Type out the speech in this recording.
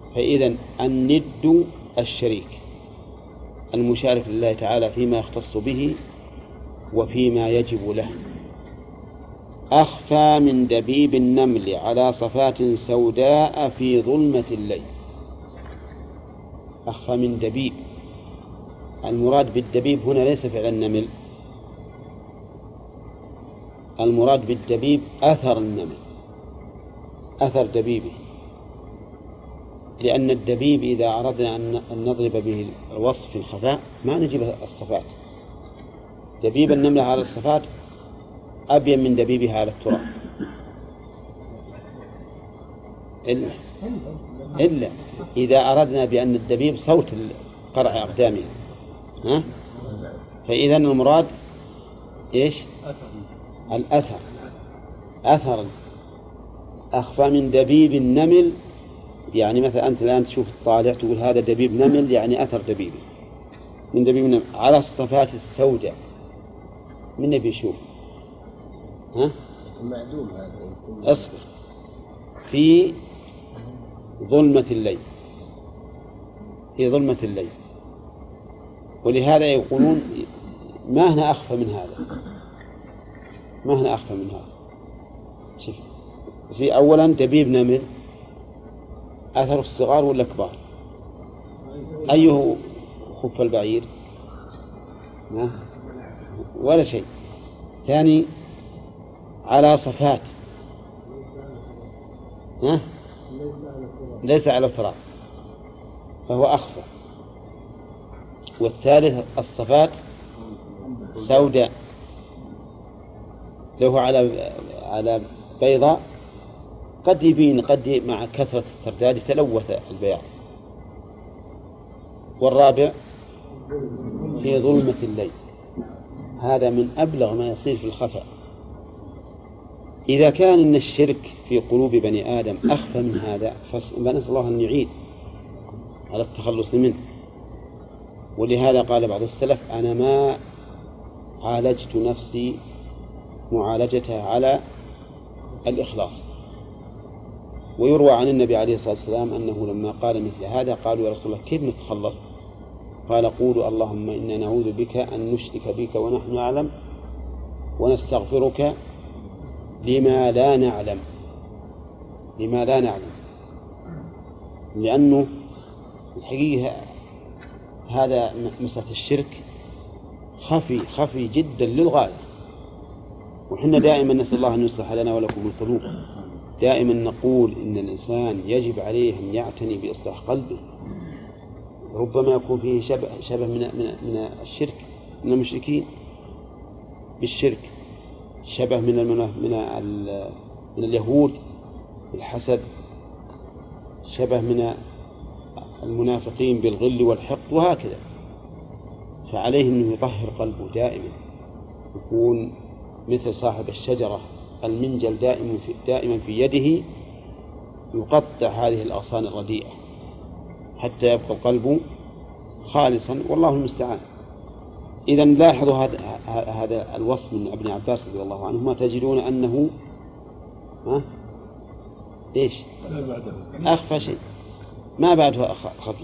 فإذا الند الشريك المشارك لله تعالى فيما يختص به وفيما يجب له. أخفى من دبيب النمل على صفات سوداء في ظلمة الليل. أخفى من دبيب، المراد بالدبيب هنا ليس فعل النمل، المراد بالدبيب أثر النمل، أثر دبيبه، لأن الدبيب إذا أردنا أن نضرب به الوصف في الخفاء ما نجيب الصفات. دبيب النملة على الصفات أبين من دبيبها على التراب، إلا إذا أردنا بأن الدبيب صوت قرع أقدامها، فإذا المراد إيش؟ الأثر، أثر. أخفى من دبيب النمل، يعني مثلا أنت الآن تشوف الطالع تقول هذا دبيب نمل، يعني أثر دبيبي من دبيب النمل على الصفات السوداء. من نبي يشوف؟ معدوم هذا. أصبر. في ظلمة الليل، في ظلمة الليل. ولهذا يقولون ما هنا أخفى من هذا، ما هنا أخفى من هذا. شوف، في أولا دبيب نمل أثر الصغار ولا كبار؟ أيه خف البعير؟ ولا شيء. ثاني على صفات ليس على تراب فهو أخفى. والثالث الصفات سوداء، له على بيضاء قد يبين، قد مع كثرة الترداد تلوث البياض. والرابع في ظلمة الليل، هذا من أبلغ ما يصير في الخفاء. إذا كان إن الشرك في قلوب بني آدم أخفى من هذا فنسأل الله أن يعين على التخلص منه. ولهذا قال بعض السلف أنا ما عالجت نفسي معالجتها على الإخلاص. ويروى عن النبي عليه الصلاة والسلام أنه لما قال مثل هذا قالوا يا رسول الله كيف نتخلص؟ قال قولوا اللهم إنا نعوذ بك أن نشرك بك ونحن نعلم ونستغفرك لما لا نعلم. لما لا نعلم، لأنه الحقيقة هذا مسألة الشرك خفي جدا للغاية. وحنا دائما نسأل الله أن يصلح لنا ولكم القلوب. دائما نقول إن الإنسان يجب عليه أن يعتني بإصلاح قلبه. ربما يكون فيه شبه من الشرك، من المشركين بالشرك، شبه من اليهود بالحسد، شبه من المنافقين بالغل والحقد، وهكذا. فعليه أنه يطهر قلبه دائما، يكون مثل صاحب الشجرة المنجل دائما في يده، يقطع هذه الأغصان الرديئة حتى يبقى القلب خالصا، والله المستعان. إذا لاحظوا هذا الوصف من ابن عباس رضي الله عنهما، تجدون أنه إيش؟ أخفى شيء، ما بعدها خفي.